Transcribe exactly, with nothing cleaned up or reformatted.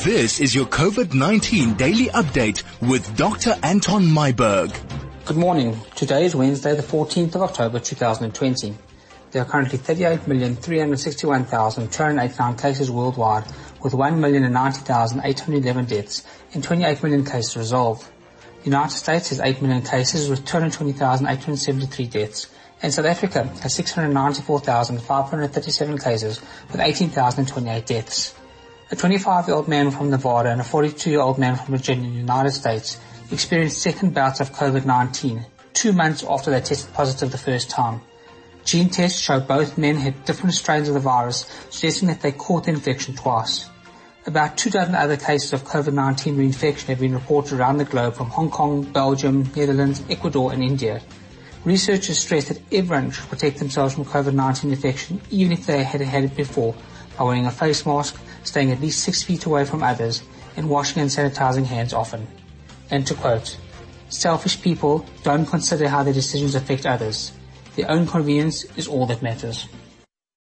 This is your COVID nineteen daily update with Doctor Anton Myberg. Good morning. Today is Wednesday, the fourteenth of October, two thousand twenty. There are currently thirty-eight million three hundred sixty-one thousand two hundred eighty-nine cases worldwide, with one million ninety thousand eight hundred eleven deaths and twenty-eight million cases resolved. The United States has eight million cases with two hundred twenty thousand eight hundred seventy-three deaths, and South Africa has six hundred ninety-four thousand five hundred thirty-seven cases with eighteen thousand twenty-eight deaths. A twenty-five-year-old man from Nevada and a forty-two-year-old man from Virginia in the United States experienced second bouts of COVID nineteen, two months after they tested positive the first time. Gene tests show both men had different strains of the virus, suggesting that they caught the infection twice. About two dozen other cases of COVID nineteen reinfection have been reported around the globe from Hong Kong, Belgium, Netherlands, Ecuador and India. Researchers stress that everyone should protect themselves from COVID nineteen infection, even if they had had it before, by wearing a face mask, staying at least six feet away from others, and washing and sanitizing hands often. And to quote, "Selfish people don't consider how their decisions affect others. Their own convenience is all that matters."